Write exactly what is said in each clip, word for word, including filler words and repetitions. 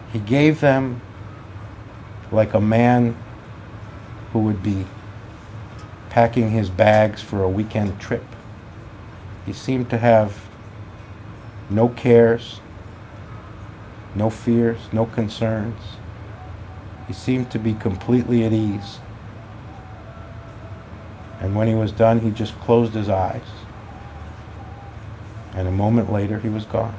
He gave them like a man who would be packing his bags for a weekend trip. He seemed to have no cares, no fears, no concerns. He seemed to be completely at ease. And when he was done, he just closed his eyes. And a moment later, he was gone.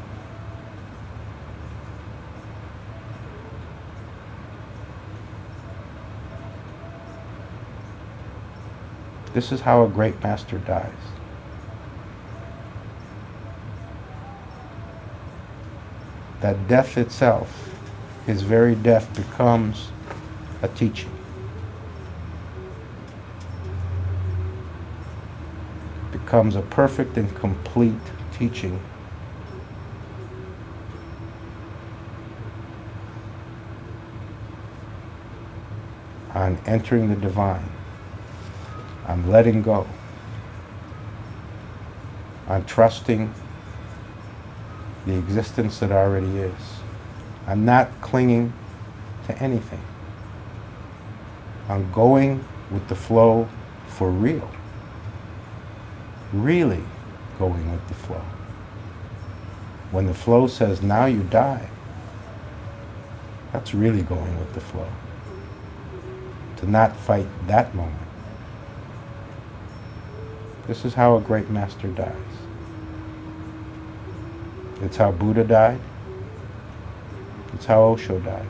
This is how a great master dies. That death itself, his very death, becomes a teaching. Becomes a perfect and complete teaching. On entering the divine, on letting go, on trusting the existence that already is. I'm not clinging to anything. I'm going with the flow for real. Really going with the flow. When the flow says, now you die, that's really going with the flow. To not fight that moment. This is how a great master dies. It's how Buddha died. It's how Osho died.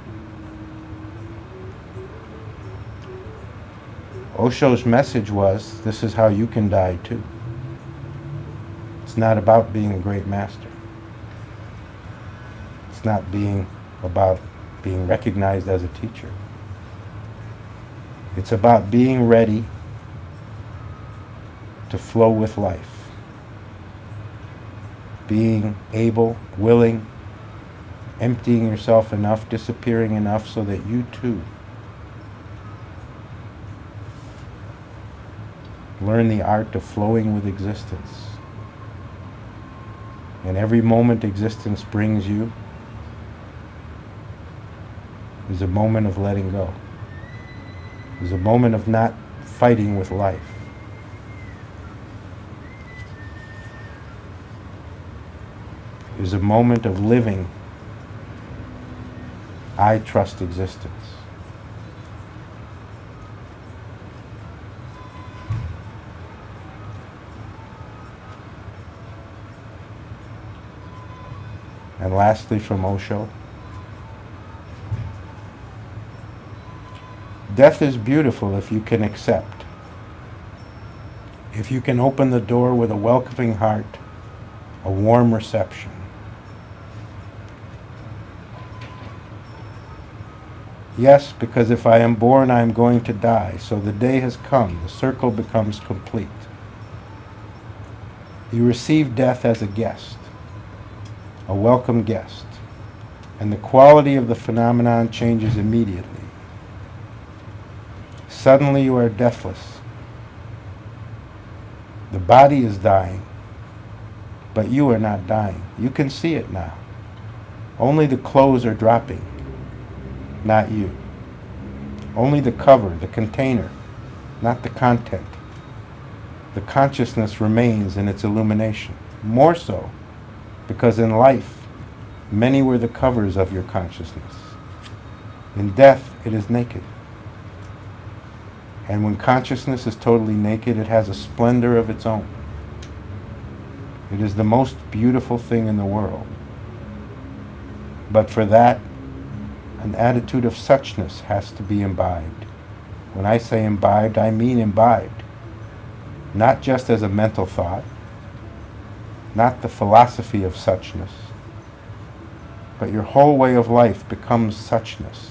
Osho's message was, this is how you can die too. It's not about being a great master. It's not being about being recognized as a teacher. It's about being ready to flow with life. Being able, willing, emptying yourself enough, disappearing enough so that you too learn the art of flowing with existence. And every moment existence brings you is a moment of letting go. Is a moment of not fighting with life. Is a moment of living, I trust existence. And lastly, from Osho, death is beautiful if you can accept. If you can open the door with a welcoming heart, a warm reception. Yes, because if I am born, I am going to die. So the day has come. The circle becomes complete. You receive death as a guest, a welcome guest. And the quality of the phenomenon changes immediately. Suddenly you are deathless. The body is dying, but you are not dying. You can see it now. Only the clothes are dropping. Not you. Only the cover, the container, not the content. The consciousness remains in its illumination. More so, because in life, many were the covers of your consciousness. In death, it is naked. And when consciousness is totally naked, it has a splendor of its own. It is the most beautiful thing in the world. But for that, an attitude of suchness has to be imbibed. When I say imbibed, I mean imbibed. Not just as a mental thought, not the philosophy of suchness, but your whole way of life becomes suchness.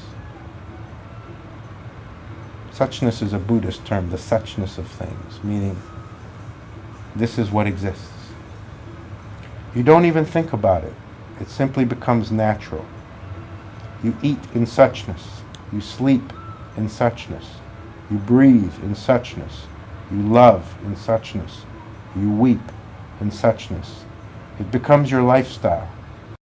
Suchness is a Buddhist term, the suchness of things, meaning this is what exists. You don't even think about it. It simply becomes natural. You eat in suchness. You sleep in suchness. You breathe in suchness. You love in suchness. You weep in suchness. It becomes your lifestyle.